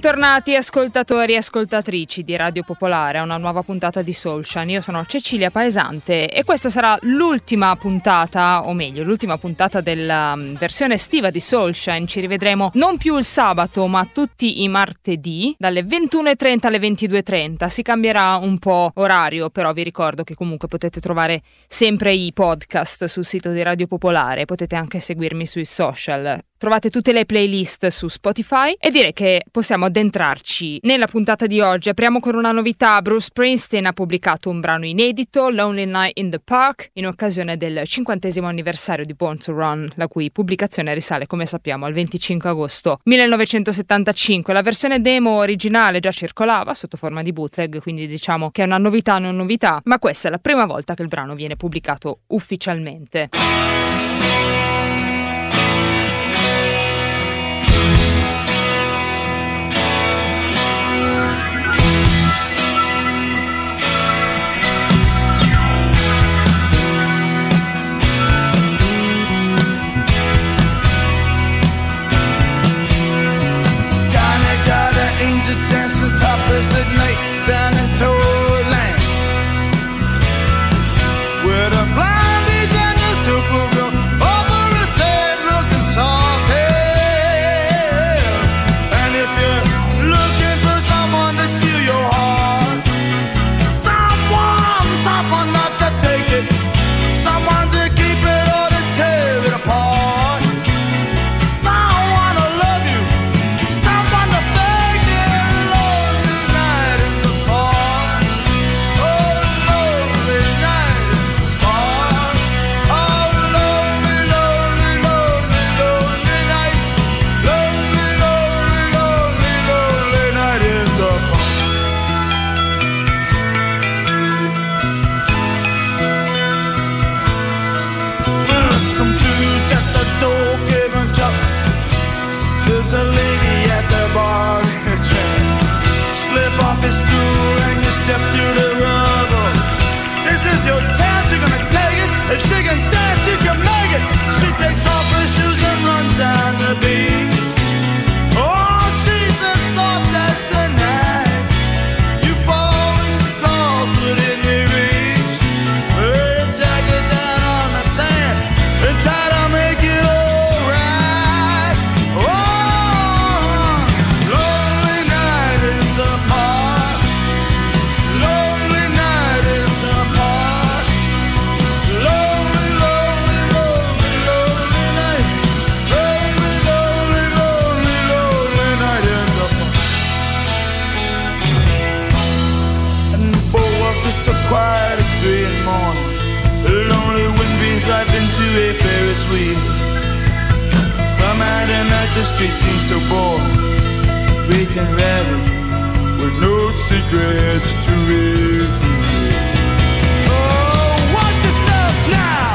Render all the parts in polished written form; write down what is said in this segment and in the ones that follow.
Bentornati ascoltatori e ascoltatrici di Radio Popolare a una nuova puntata di Soulshine. Io sono Cecilia Paesante e questa sarà l'ultima puntata, o meglio l'ultima puntata della versione estiva di Soulshine. Ci rivedremo non più il sabato ma tutti i martedì dalle 21:30 alle 22:30. Si cambierà un po' orario, però vi ricordo che comunque potete trovare sempre i podcast sul sito di Radio Popolare, potete anche seguirmi sui social. Trovate tutte le playlist su Spotify e direi che possiamo addentrarci nella puntata di oggi. Apriamo con una novità. Bruce Springsteen ha pubblicato un brano inedito, Lonely Night in the Park, in occasione del 50° anniversario di Born to Run, la cui pubblicazione risale, come sappiamo, al 25 agosto 1975. La versione demo originale già circolava sotto forma di bootleg, quindi diciamo che è una novità non novità, ma questa è la prima volta che il brano viene pubblicato ufficialmente. Dancing topless at night down in Toyland, where the blindies and the supergirls over his head looking soft hair. And if you're looking for someone to steal your heart, someone tough enough to take it, someone to keep it or to tear it apart, someone to love you, someone to fake it. Some dudes at the door giving chop. There's a lady at the bar in a trance. Slip off his stool and you step through the rubble. This is your chance, you're gonna take it. If she can dance, you can make it. She takes off her shoes and runs down the beach. Oh, she's as soft as the night. You fall when she calls within your reach. Put her jacket down on the sand and try to make it all right. Oh, lonely night in the park, lonely night in the park, lonely, lonely, lonely, lonely night, lonely, lonely, lonely, lonely night in the park. And the boardwalk is so quiet at 3 in the morning. The lonely wind breathes life into a Ferris wheel. Somehow tonight the streets seem so bored, great and ravaged, with no secrets to reveal. Oh, watch yourself now!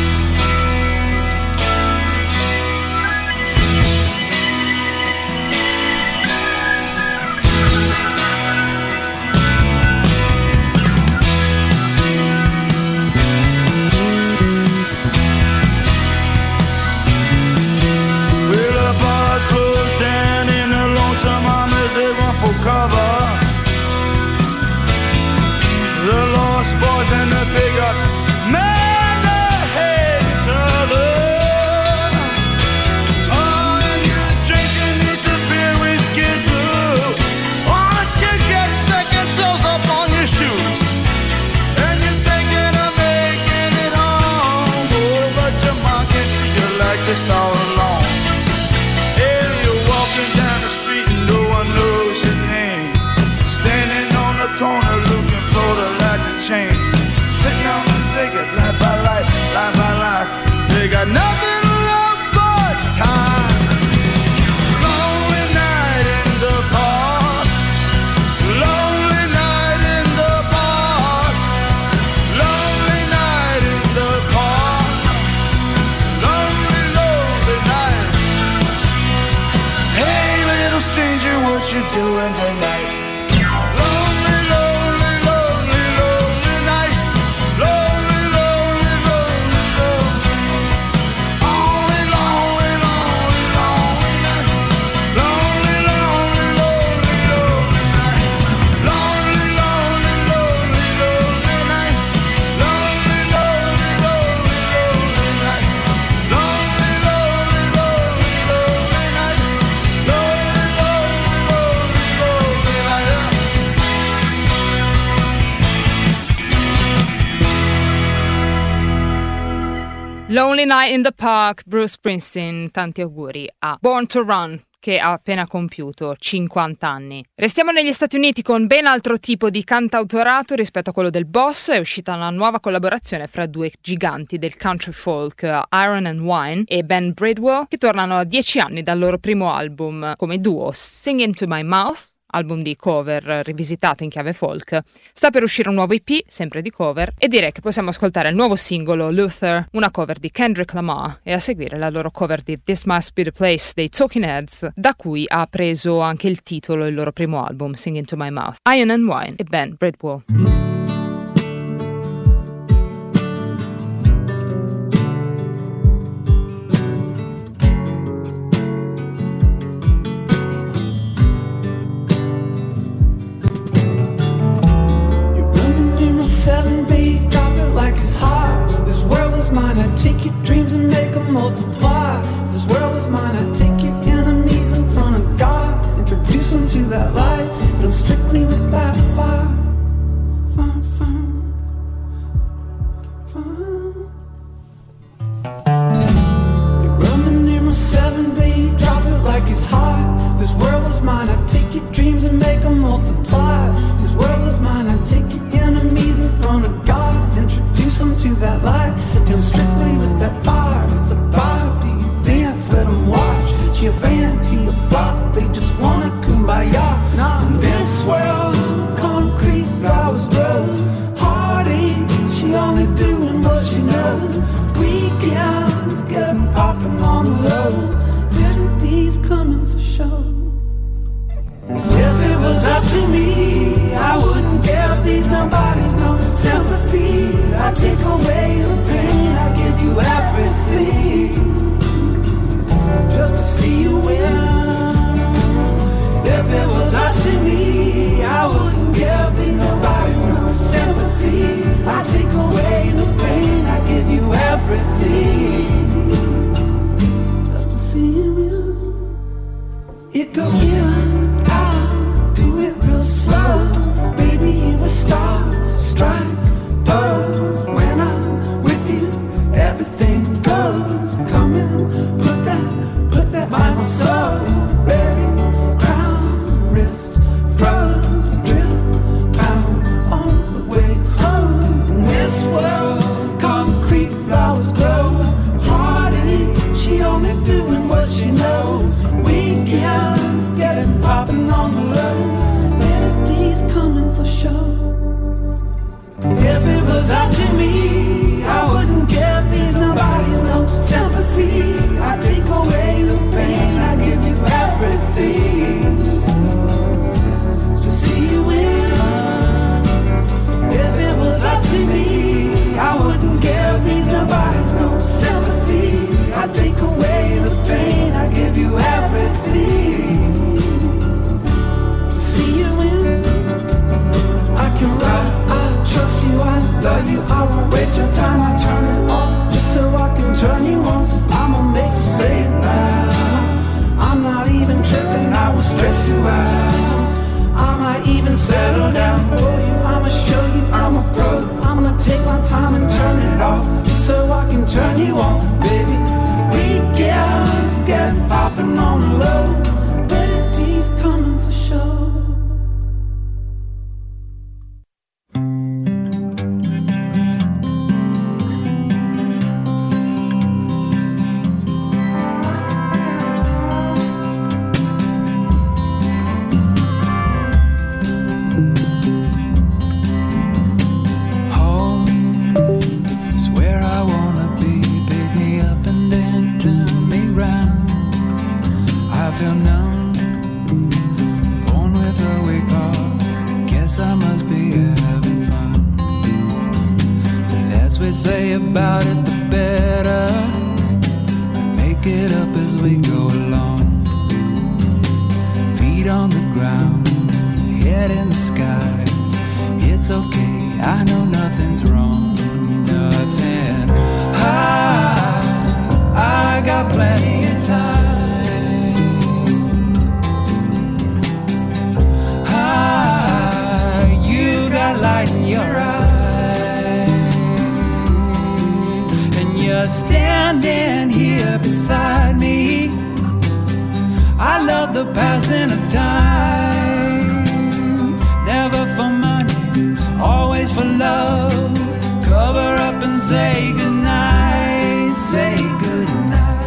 Closed down in the lonesome armors, they run for cover. The lost boys and the pick-ups, man, they hate each other. Oh, and you're drinking neath the beer with Kid Blue. Oh, the kid gets second toes up on your shoes, and you're thinking of making it home. Oh, but your mom can see you like this all alone. Down the street and no one knows your name. Standing on the corner looking for the light to change. Sitting on the ticket, life by life, life by life. They got nothing left but time. Lonely night in the park, lonely night in the park, lonely night in the park, lonely, lonely night. Hey, little stranger, what you doing tonight? Lonely, lonely, lonely, lonely night. Lonely, lonely, Lonely Night in the Park, Bruce Springsteen, tanti auguri a Born to Run, che ha appena compiuto 50 anni. Restiamo negli Stati Uniti con ben altro tipo di cantautorato rispetto a quello del Boss. È uscita una nuova collaborazione fra due giganti del country folk, Iron and Wine e Ben Bridwell, che tornano a 10 anni dal loro primo album come duo, Singing to My Mouth, album di cover rivisitato in chiave folk. Sta per uscire un nuovo EP, sempre di cover, e direi che possiamo ascoltare il nuovo singolo Luther, una cover di Kendrick Lamar, e a seguire la loro cover di This Must Be the Place dei Talking Heads, da cui ha preso anche il titolo il loro primo album, Singing to My Mouth. Iron and Wine e Ben Bridwell. Mine, I'd take your dreams and make them multiply. If this world was mine, I'd take your enemies in front of God, introduce them to that light, hit them strictly with that fire. Fire, fire, fire. You're running near my 7B, drop it like it's hot. If this world was mine, I'd take your dreams and make them multiply. If this world was mine, I'd take your enemies in front of God, introduce them to that light, hit strictly with that fire. It's a vibe, do you dance? Let them watch. She a fan, he a flop, they just wanna kumbaya. Nah, in this world, concrete flowers grow. Heartache, she only doing what she knows. Weekends, getting poppin' on the low. Little D's coming for show. If it was up to me, I wouldn't give these nobodies no sympathy. I take away the pain, I give you everything, just to see you win. If it was up to me, I wouldn't give these nobodies no sympathy. I take away the pain, I give you everything, just to see you win. It go in, out, do it real slow. Baby, you a star, strike, pose. When I'm with you, everything goes. Come in, put that by my soul. Ready, crown, wrist, froze, drip, pound on the way home. In this world, concrete flowers grow. Heartache, she only doing what she know. Weekends, getting poppin' on the low. Melodies coming for show. If it was up to me, I wouldn't give these nobodies no sympathy. I take away the pain, I give you everything, to see you win. If it was up to me, I wouldn't give these nobodies no sympathy. I take away the pain, I give you everything, to see you win. I can lie, I trust you, I love you, I won't waste your time. I turn it off just so I can turn you on. I'ma make you say it loud. I'm not even tripping, I will stress you out. I might even settle down for you. I'ma show you I'm a pro. I'm gonna take my time and turn it off just so I can turn you on, baby. Weekends get poppin' on the low. Better D's coming for sure. Say about it, the better. Make it up as we go along. Feet on the ground, head in the sky. It's okay, I know nothing's wrong. Nothing. I got plenty of time. You got light in your eyes. Stand there beside me. I love the passing of time. Never for money, always for love. Cover up and say goodnight, say goodnight.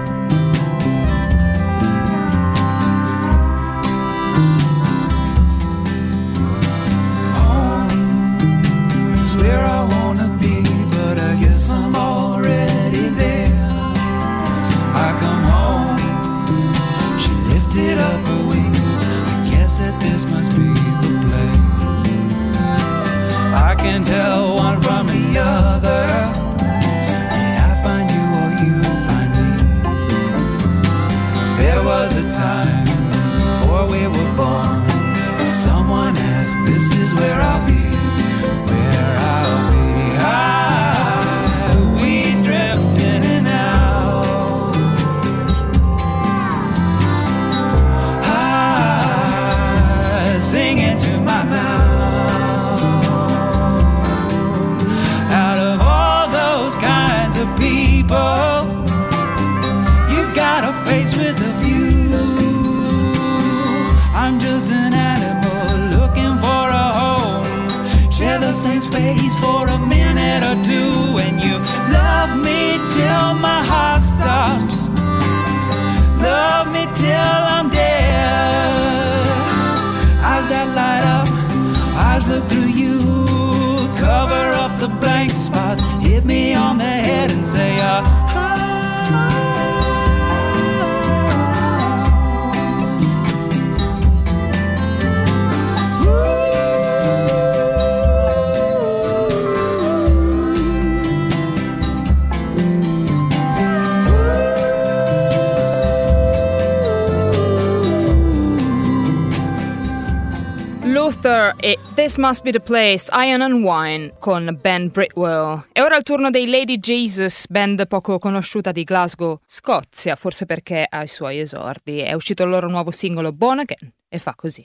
Home is where I wanna be, but I guess I'm already there. I come home, she lifted up her wings. I guess that this must be the place. I can tell one from the other. Did I find you or you find me? There was a time before we were born, someone asked, this is where I'll be. Where I'll be. We drift in and out. Singing to my mouth. Out of all those kinds of people, you got a face with a view. I'm just an animal looking for a home. Share the same space for a minute or two. And you love me till my heart stops. Love me till I'm dead. Eyes that light up, eyes look through you. Cover up the blank spots, hit me on the head and say, Luther e This Must Be the Place, Iron and Wine con Ben Britwell. E ora il turno dei Lady Jesus, band poco conosciuta di Glasgow, Scozia, forse perché ai suoi esordi. È uscito il loro nuovo singolo Born Again e fa così.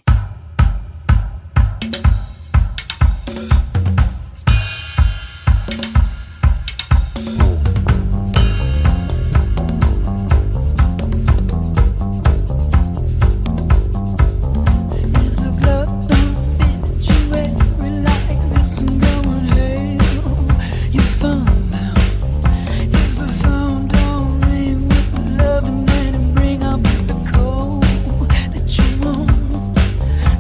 Loving and bring up the cold that you want.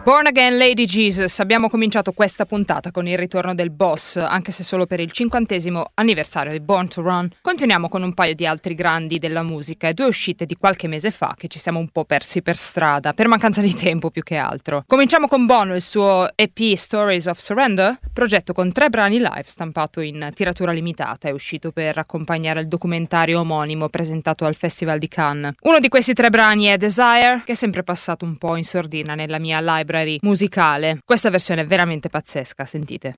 Born Again Lady Jesus. Abbiamo cominciato questa puntata con il ritorno del boss, anche se solo per il 50° anniversario di Born to Run. Continuiamo con un paio di altri grandi della musica e 2 uscite di qualche mese fa che ci siamo un po' persi per strada, per mancanza di tempo più che altro. Cominciamo con Bono, il suo EP Stories of Surrender, progetto con 3 brani live stampato in tiratura limitata, è uscito per accompagnare il documentario omonimo presentato al Festival di Cannes. Uno di questi 3 brani è Desire, che è sempre passato un po' in sordina nella mia library musicale. Questa versione è veramente pazzesca, sentite.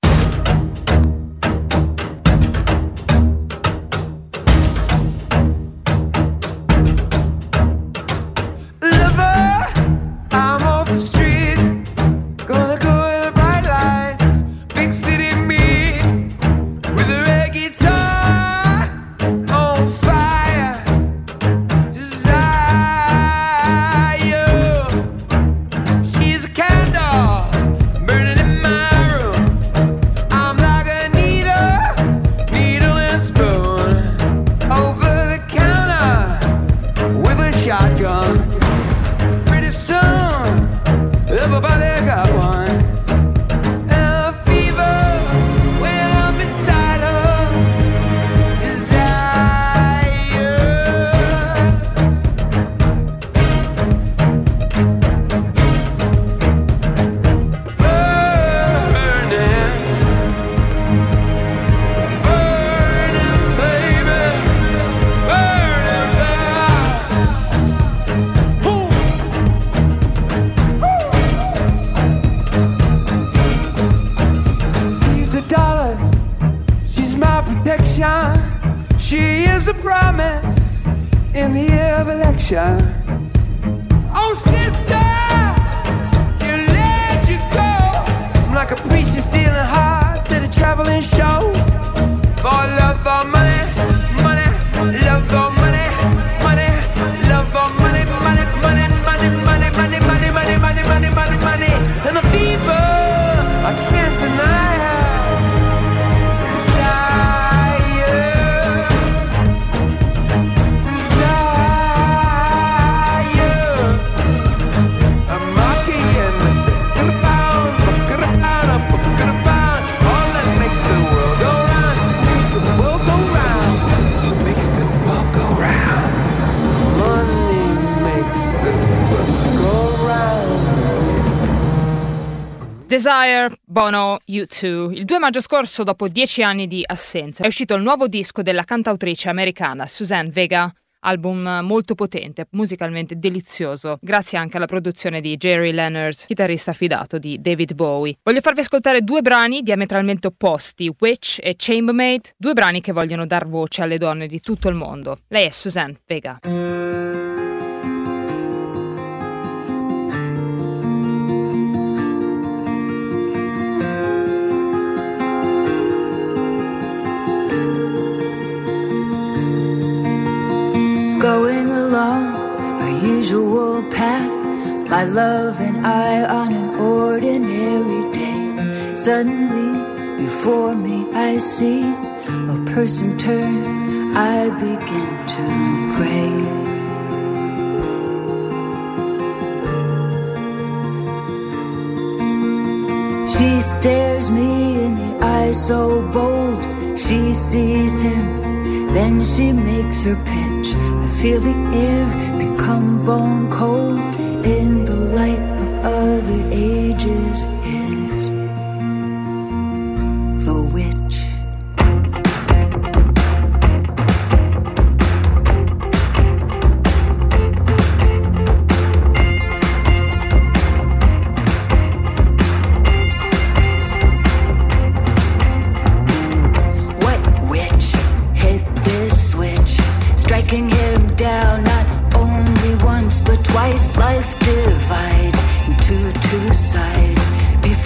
She is a promise in the year of election. Oh, sister, you let you go. I'm like a preacher stealing hearts at a traveling show. For love or money, money, love or money, money, love or money, money, money, money, money, money, money, money, money, money, money, money, and the fever I can't deny her. Desire, Bono, U2. Il 2 maggio scorso, dopo 10 anni di assenza, è uscito il nuovo disco della cantautrice americana Suzanne Vega, album molto potente, musicalmente delizioso, grazie anche alla produzione di Jerry Leonard, chitarrista affidato di David Bowie. Voglio farvi ascoltare 2 brani diametralmente opposti, Witch e Chambermaid, 2 brani che vogliono dar voce alle donne di tutto il mondo. Lei è Suzanne Vega. Going along our usual path, my love and I on an ordinary day. Suddenly, before me I see a person turn, I begin to pray. She stares me in the eye so bold, she sees him, then she makes her pitch. I feel the air become bone cold in the light of other ages is the witch. What witch hit this switch, striking him down not only once but twice? Life divides into 2 sides.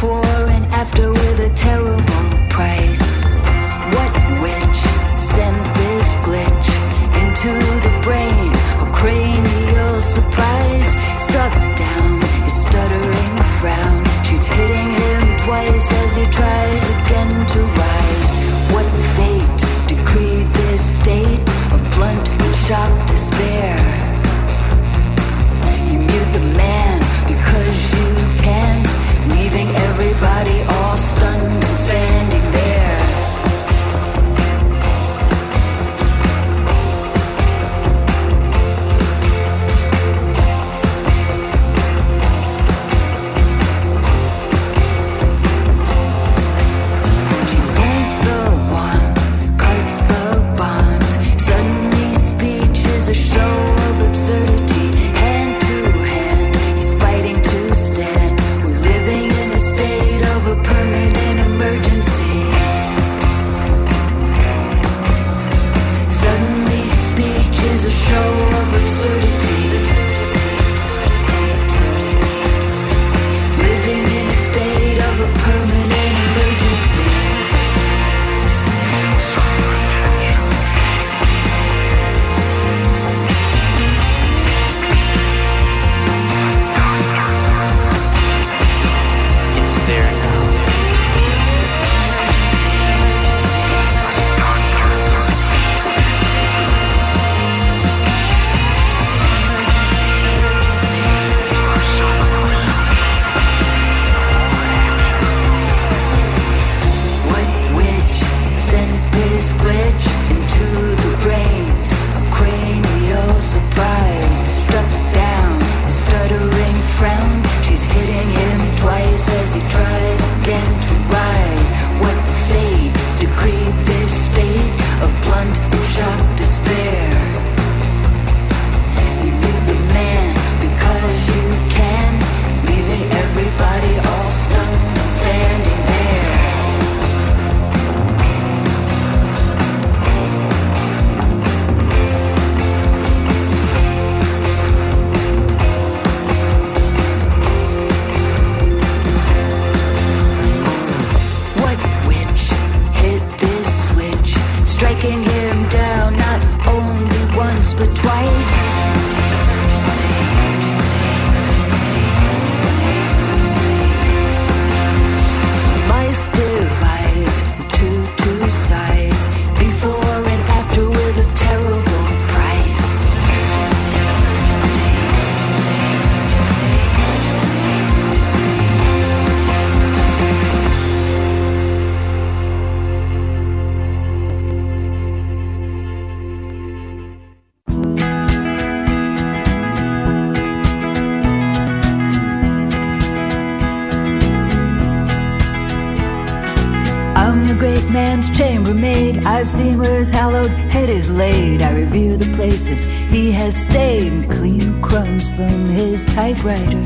man's chambermaid. I've seen where his hallowed head is laid. I revere the places he has stayed and clean crumbs from his typewriter.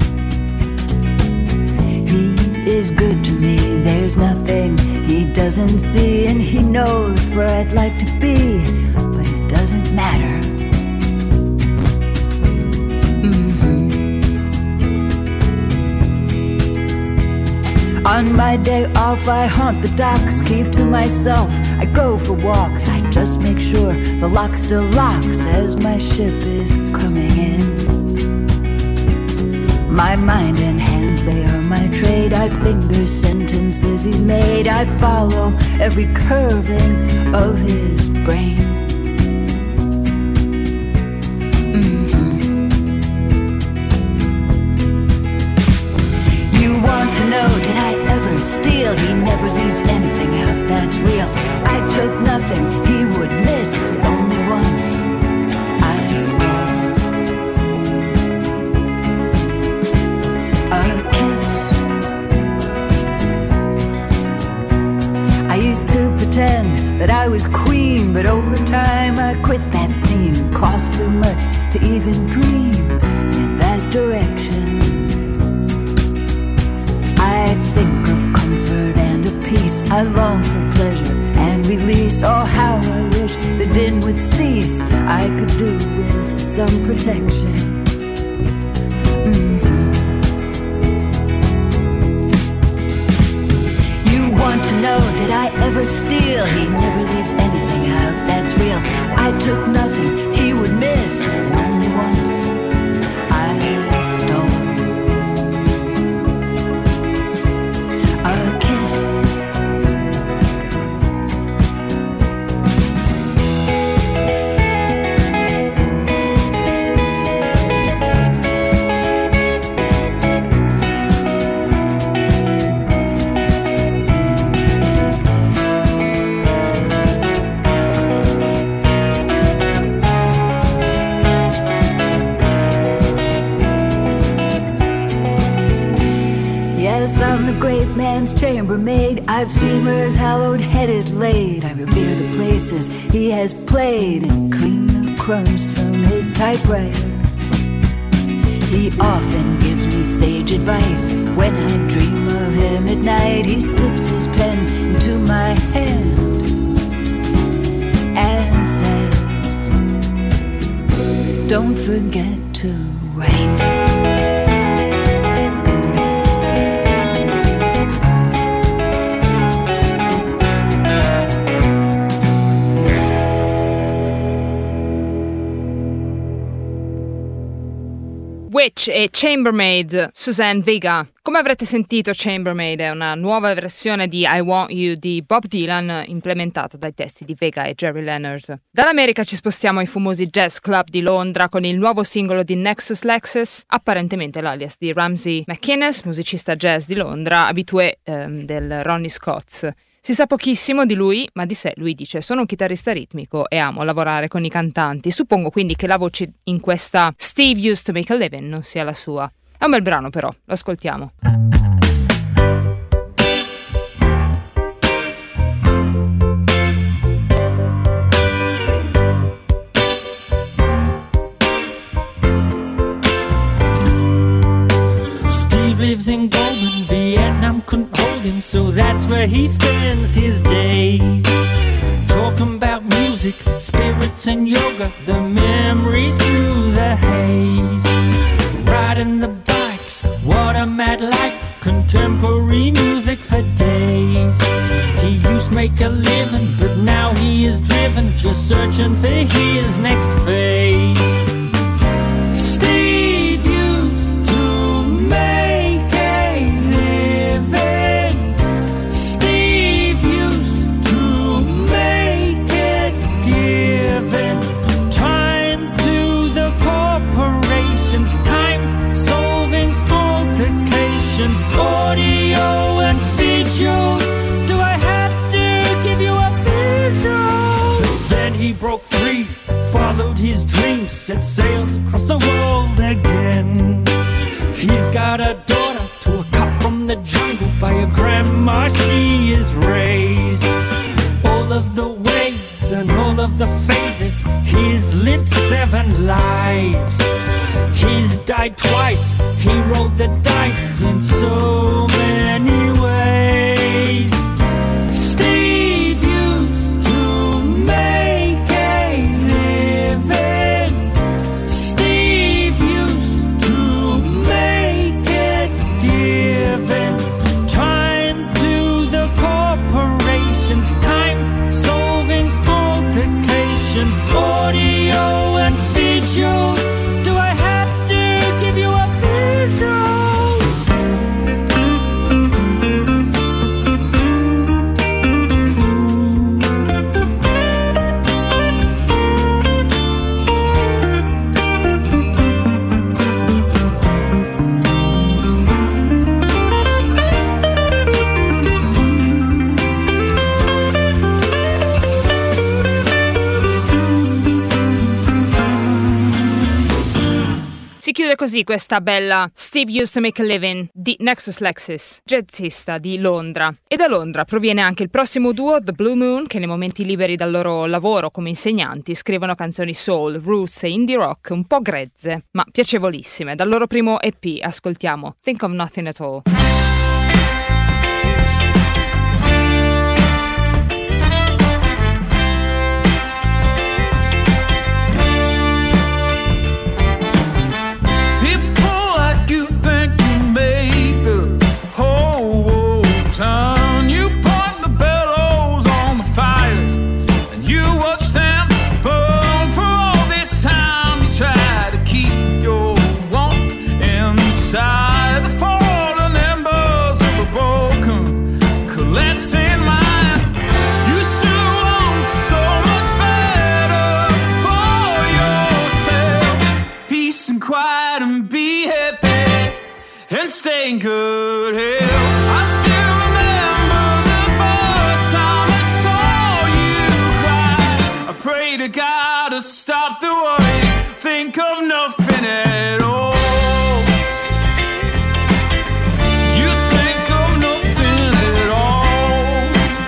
He is good to me, there's nothing he doesn't see, and he knows where I'd like to be, but it doesn't matter. On my day off I haunt the docks, keep to myself, I go for walks. I just make sure the lock still locks as my ship is coming in. My mind and hands, they are my trade. I finger sentences he's made. I follow every curving of his brain. You want to know, did I ever steal? He never leaves anything out that's real. I took nothing he would miss, only once I stole a kiss. I used to pretend that I was queen, but over time I quit that scene. Cost too much to even dream in that direction. I think of comfort and of peace. I long for pleasure and release. Oh, how I wish the din would cease. I could do with some protection. You want to know, did I ever steal? He never leaves anything out that's real. I took nothing he would miss, and only once I stole chambermaid. I've seen where his hallowed head is laid. I revere the places he has played and clean the crumbs from his typewriter. He often gives me sage advice. When I dream of him at night, he slips his pen into my hand and says, don't forget to write. Witch e Chambermaid, Suzanne Vega. Come avrete sentito, Chambermaid è una nuova versione di I Want You di Bob Dylan implementata dai testi di Vega e Jerry Leonard. Dall'America ci spostiamo ai famosi jazz club di Londra con il nuovo singolo di Nexus Lexus, apparentemente l'alias di Ramsey McInnes, musicista jazz di Londra, abitué del Ronnie Scott's. Si sa pochissimo di lui, ma di sé lui dice: sono un chitarrista ritmico e amo lavorare con i cantanti. Suppongo quindi che la voce in questa Steve Used to Make a Living non sia la sua. È un bel brano però, lo ascoltiamo. Steve lives in Goulburn, Vietnam couldn't hold him, so that's where he spends his days. Talking about music, spirits and yoga, the memories through the haze. Riding the bikes, what a mad life, contemporary music for days. He used to make a living, but now he is driven, just searching for his next phase. Steve used to make a living. Steve used to make it given. Time to the corporations, time solving altercations, audio and visual. Do I have to give you a visual? But then he broke free, followed his dreams, set sail across the world again. He's got a daughter to a cop from the jungle by a grandma she is raised. 7 lives. He's died twice, he rolled the dice in so many ways. Steve used to make a living. Steve used to make it given. Time to the corporations, time solving altercations, audio and visual. Do I have to give you a visual? Si chiude così questa bella Steve Used to Make a Living di Nexus Lexis, jazzista di Londra. E da Londra proviene anche il prossimo duo, The Blue Moon, che nei momenti liberi dal loro lavoro come insegnanti scrivono canzoni soul, roots e indie rock un po' grezze, ma piacevolissime. Dal loro primo EP ascoltiamo Think of Nothing at All. Stay in good health. I still remember the first time I saw you cry. I pray to God to stop the worry, think of nothing at all. You think of nothing at all.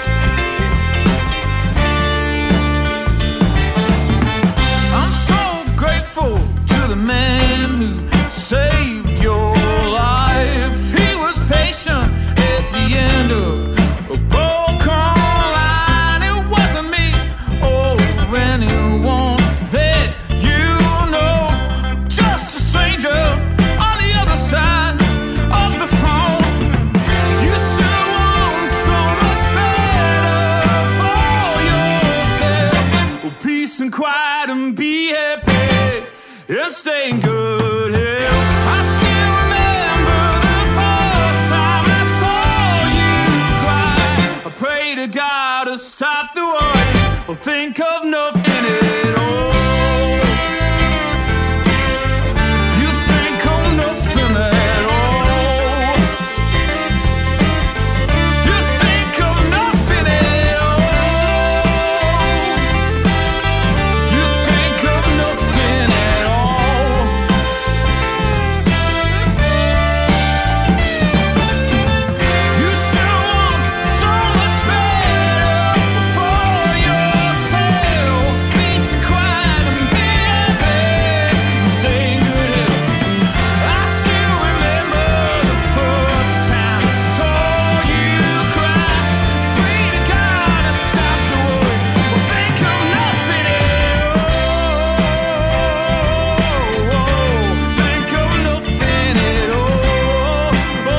I'm so grateful to the man who saved your life. He was patient at the end of a broken line. It wasn't me or anyone that you know, just a stranger on the other side of the phone. You should want so much better for yourself. Well, peace and quiet and be happy and stay in good health. I still remember the first time I saw you cry. I pray to God to stop the worry, or think of nothing at all. You think of nothing at all. You think of nothing at all. You think of nothing at all. You should want so much better for yourself. Peace, quiet, and be happy. Stay in good health. I still remember the first time I saw you cry. Pray to God to stop the worry, or think of nothing at all. Think of nothing at all.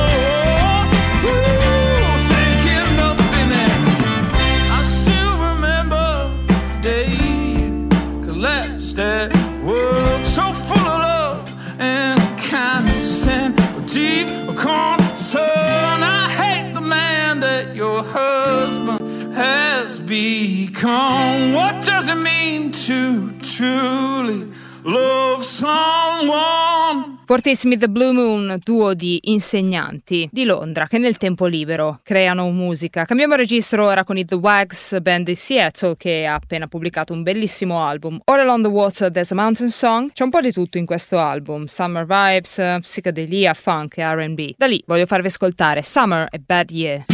Thinking nothing at. I still remember the day you collapsed at work, so full of love and kindness and deep concern. I hate the man that your husband has become. What does it mean to truly love someone? Fortissimi The Blue Moon, duo di insegnanti di Londra che nel tempo libero creano musica. Cambiamo registro ora con i The Wags, band di Seattle che ha appena pubblicato un bellissimo album. All Along the Water, There's a Mountain Song. C'è un po' di tutto in questo album: summer vibes, psichedelia, funk e R&B. Da lì voglio farvi ascoltare Summer e Bad Year.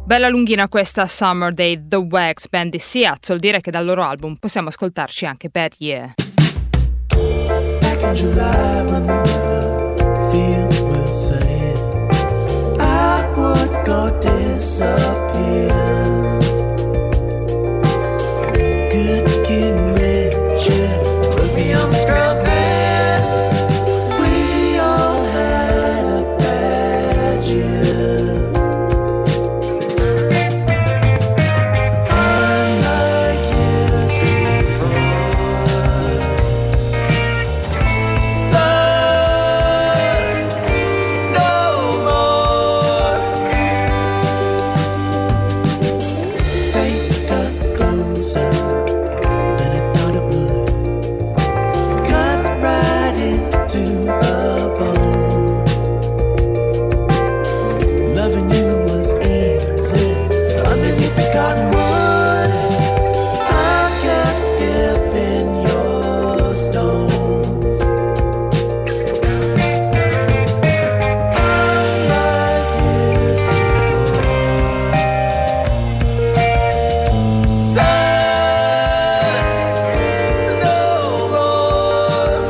Bella lunghina questa Summer Day, The Wax Band di Seattle. Direi che dal loro album possiamo ascoltarci anche Bad Year. Back in July when the river field was saying I would go disappear. Good King Richard put me on the scrub bed. We all had a bad year. Unlike years before. Sun, no more. Fate got closer than I thought it would. Cut right into the bone. Loving you was easy underneath the cottonwood. I kept skipping your stones. Unlike years before. Sun, no more.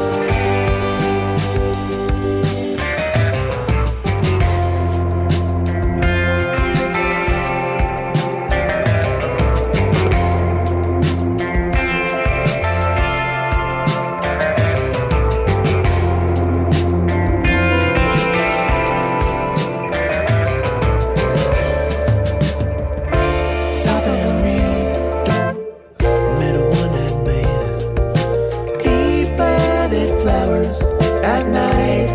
South El Rito met a one-eyed man. He planted flowers at night.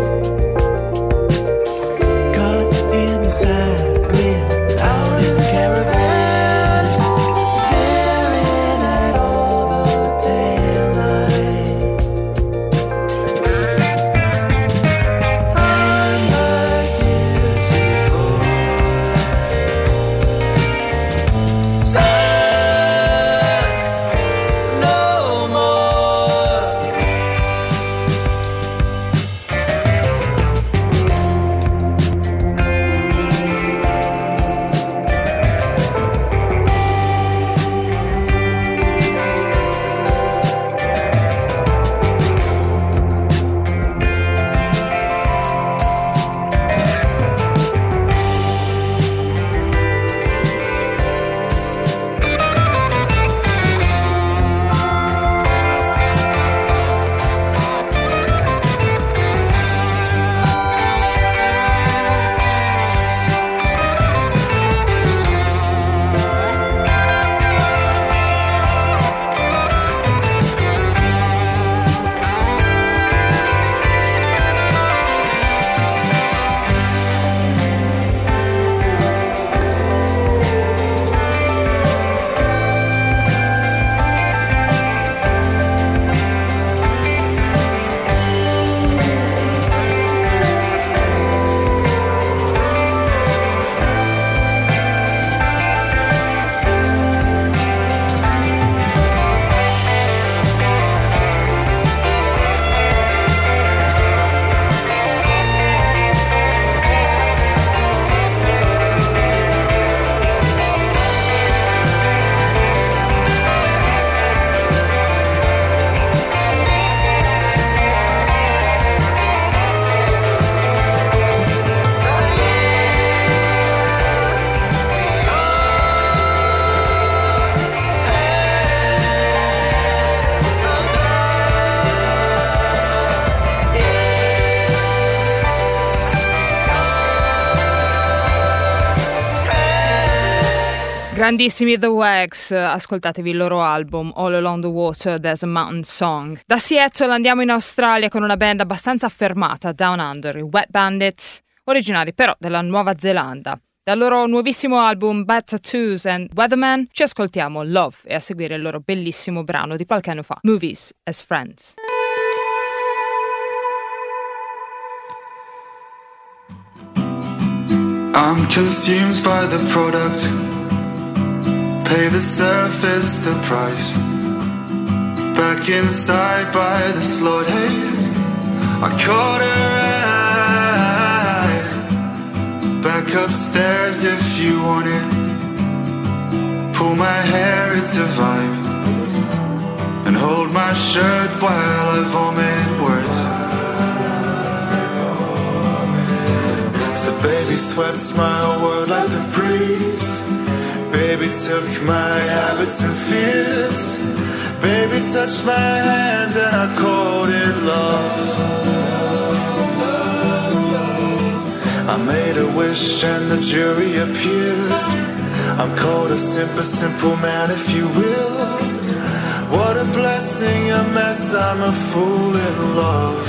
Caught in the side wind out in the caravan, staring at all the taillights. Unlike years before. Sun, no more. Grandissimi The Wax, ascoltatevi il loro album All Along the Water, There's a Mountain Song. Da Seattle andiamo in Australia con una band abbastanza affermata, Down Under, i Wet Bandits, originari però della Nuova Zelanda. Dal loro nuovissimo album Bad Tattoos and Weatherman ci ascoltiamo Love e a seguire il loro bellissimo brano di qualche anno fa, Movies as Friends. I'm consumed by the product. Pay the surface the price. Back inside by the slot haze, I caught her eye. Back back upstairs if you want it. Pull my hair, it's a vibe. And hold my shirt while I vomit words. So baby swept my world like the breeze. Baby took my habits and fears. Baby touched my hand and I called it love. I made a wish and the jury appeared. I'm called a simple man if you will. What a blessing, a mess, I'm a fool in love.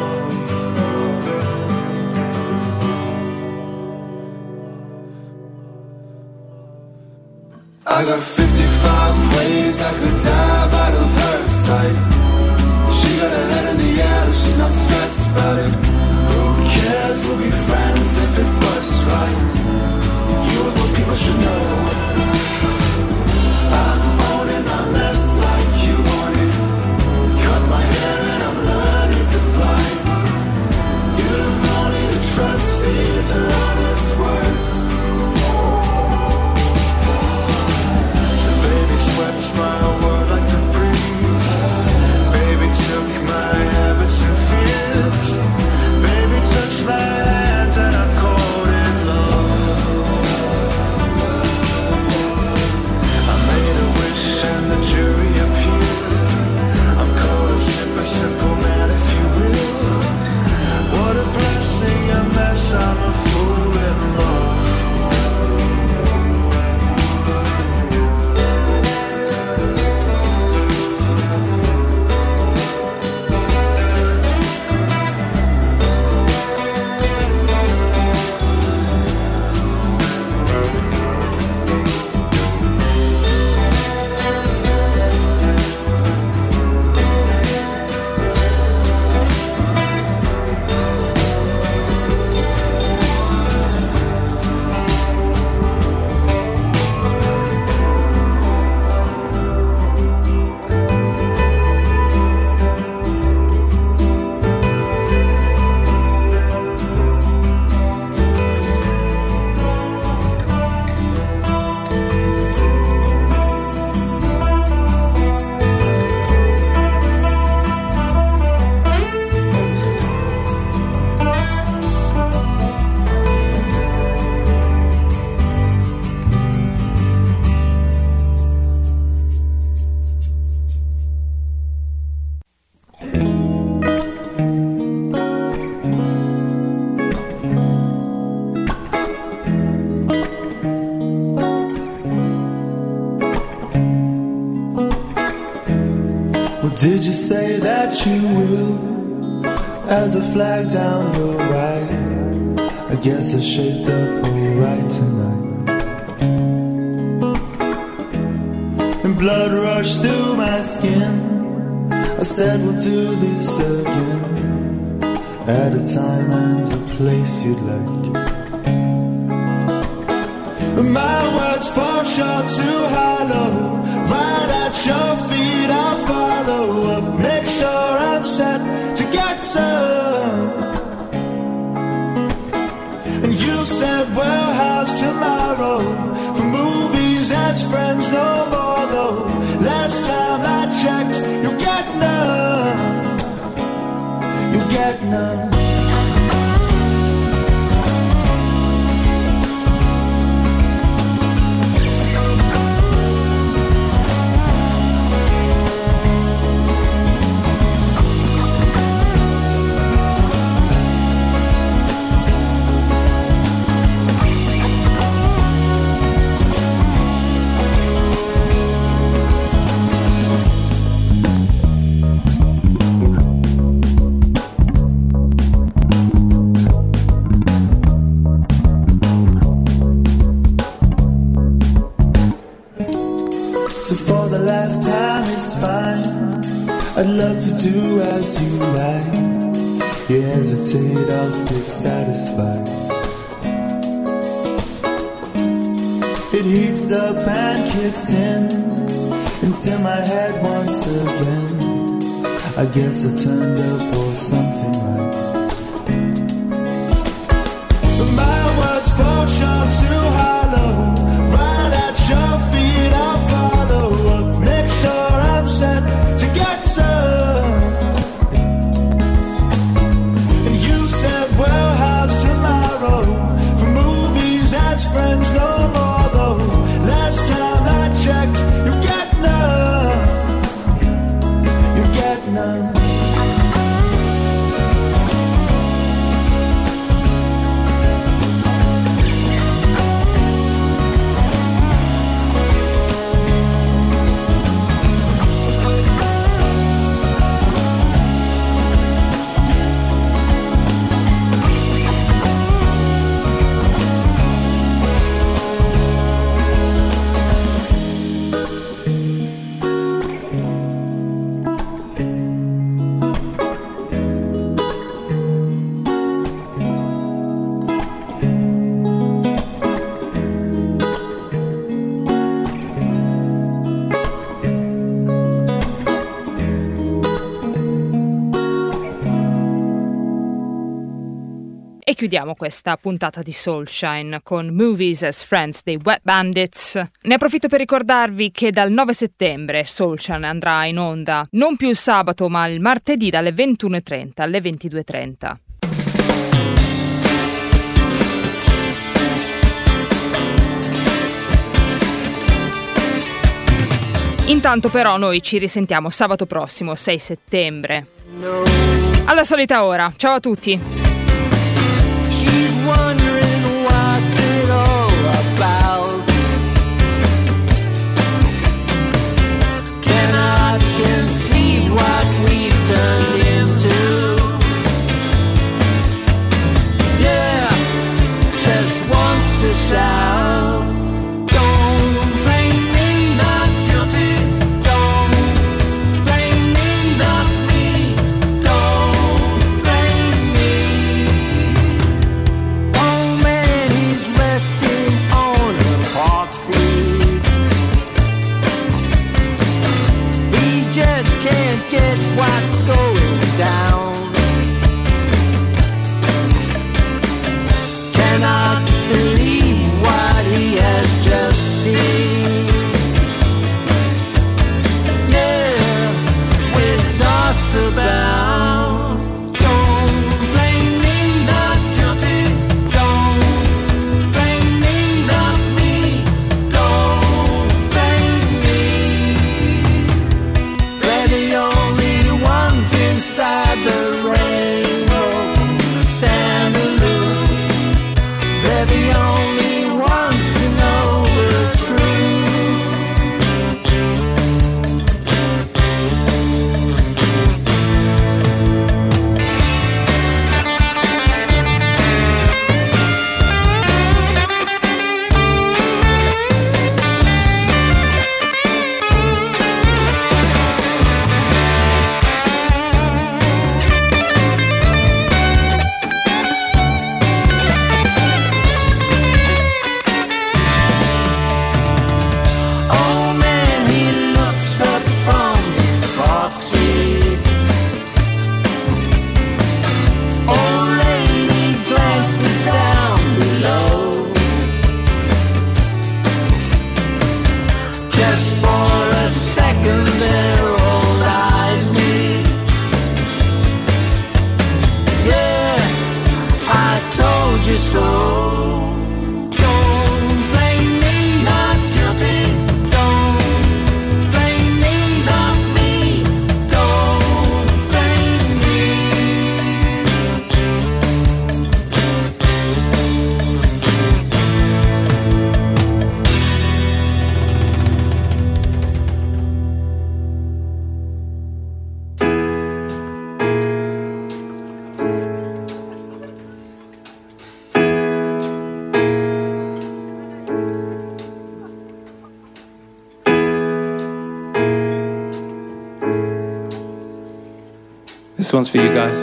I got 55 ways I could dive out of her sight. She got her head in the air, she's not stressed about it. Who cares, we'll be friends if it busts right. You of all people should know I'm owning my mess like you want it. Cut my hair and I'm learning to fly. You've only to trust these are honest words. So baby swept my world like the breeze. Baby took my habits and fears. Baby touched my hands and I called it love. I made a wish and the jury appeared. I'm called a simple man if you will. What a blessing, a mess, I'm a fool in love. Did you say that you will, as a flag down your right? I guess I shaped up alright tonight. And blood rushed through my skin. I said we'll do this again, at a time and a place you'd like. My words fall short too hollow. Right at your feet I'll follow up. Make sure I'm set to get some. And you said, well, how's tomorrow? For movies, that's friends no more though. Last time I checked, you'll get none. You'll get none. So for the last time it's fine, I'd love to do as you like. You hesitate, I'll sit satisfied. It heats up and kicks in into my head once again. I guess I turned up or something right. But my words fall ocean to hollow, right at your feet I'll follow up. Make sure I'm set to get some. And you said, well, how's tomorrow? For movies, that's friends no more though. Last time I checked, you get none. You get none. E chiudiamo questa puntata di Soulshine con Movies as Friends dei Wet Bandits. Ne approfitto per ricordarvi che dal 9 settembre Soulshine andrà in onda non più il sabato ma il martedì dalle 21.30 alle 22.30. Intanto però noi ci risentiamo sabato prossimo 6 settembre. Alla solita ora, ciao a tutti! She's wondering what's it all about. Cannot conceive what we've turned into. Yeah, just wants to shout. Don't blame me, not guilty. Don't blame me, not me. Don't blame me. Oh man, he's resting on a park seat. He just can't get what's going down. Cannot believe what he has just seen. Yeah, with us about. Don't blame me, not guilty. Don't blame me, not me. Don't blame me. They're the only ones inside the rainbow. Stand aloof. They're the only ones to know the truth. Oh man, he looks up from his box seat. Old lady glances down below. Just for a second their old eyes meet. Yeah, I told you so. Don't blame me, not guilty. Don't blame me, not me. Don't blame me. This one's for you guys.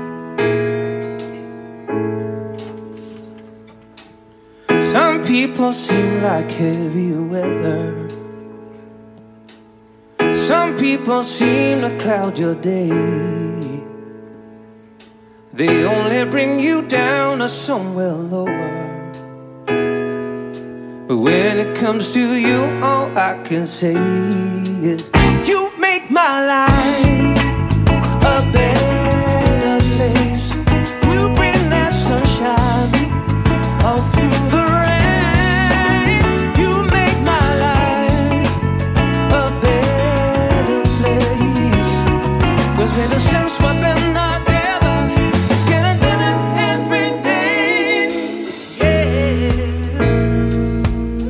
Some people seem like heavy weather. Some people seem to cloud your day. They only bring you down or somewhere lower. But when it comes to you, all I can say is you make my life